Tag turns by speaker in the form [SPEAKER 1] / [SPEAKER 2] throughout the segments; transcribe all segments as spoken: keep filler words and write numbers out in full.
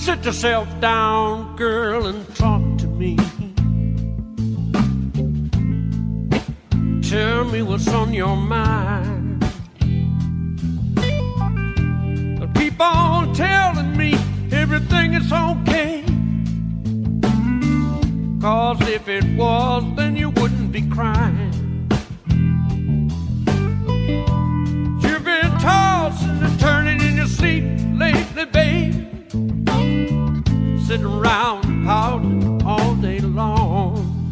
[SPEAKER 1] Sit yourself down, girl, and talk to me. Tell me what's on your mind. Keep on telling me everything is okay. 'Cause if it was, then you wouldn't be crying. You've been tossing and turning in your sleep lately, babe. Sitting around pouting all day long.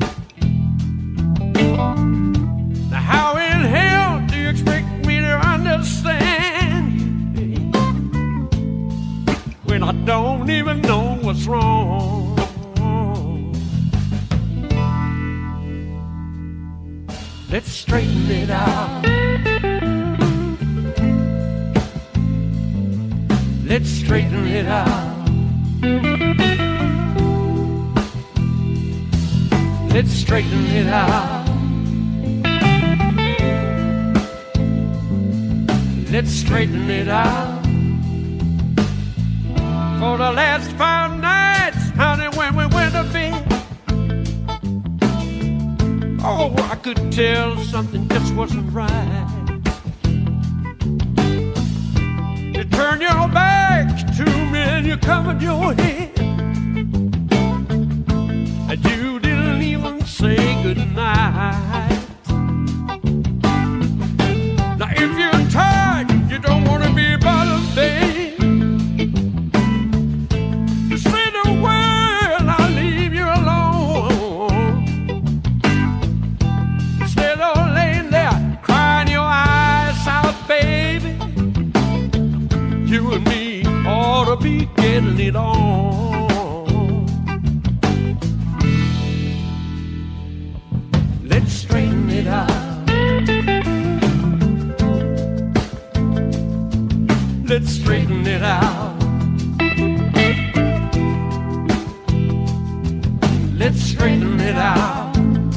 [SPEAKER 1] Now how in hell do you expect me to understand, babe, when I don't even know what's wrong? Let's straighten it out. Let's straighten it out. Let's straighten it out. Let's straighten it out. For the last five nights, honey, when we went to bed, oh, I could tell something just wasn't right. You turned your back to me and you covered your head, and you didn't even say goodnight. Now if you're tired, you don't want to be bothered, babe, say the word, I'll leave you alone. Instead of laying there crying your eyes out, baby, you and me ought to be getting it on. Let's straighten it out. Let's straighten it out. Let's straighten it out.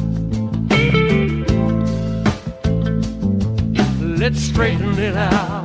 [SPEAKER 1] Let's straighten it out.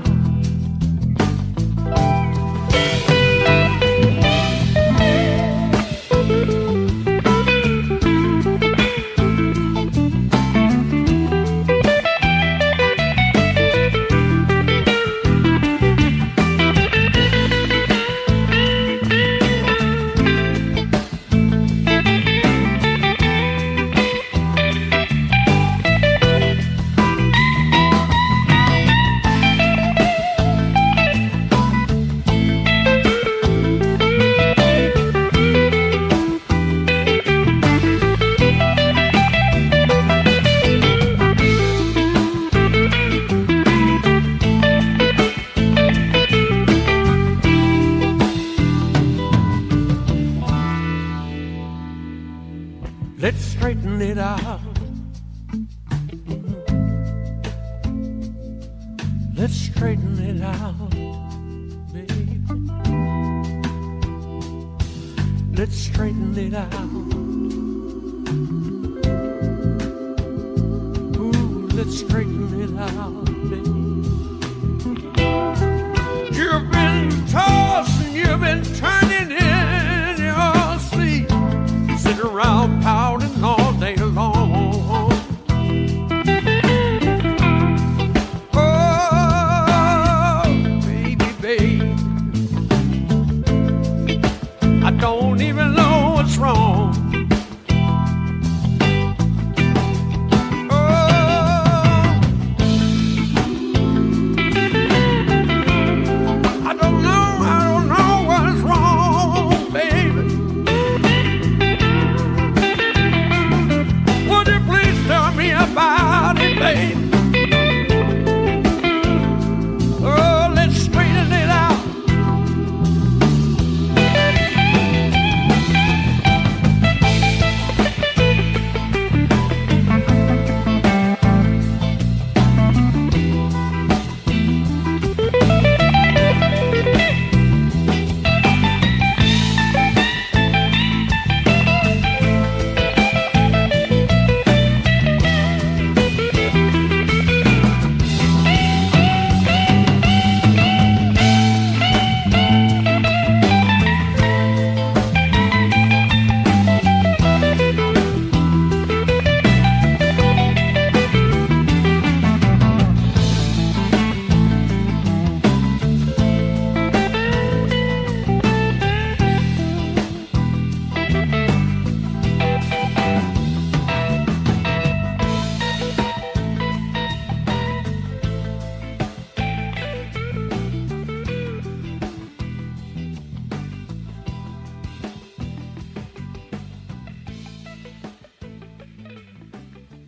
[SPEAKER 1] Let's straighten it out. Let's straighten it out, baby. Let's straighten it out. Ooh, let's straighten it out, baby. You've been tossing, you've been turning in your sleep, sitting around pouting all day long. Oh, baby, baby, I don't even know what's wrong.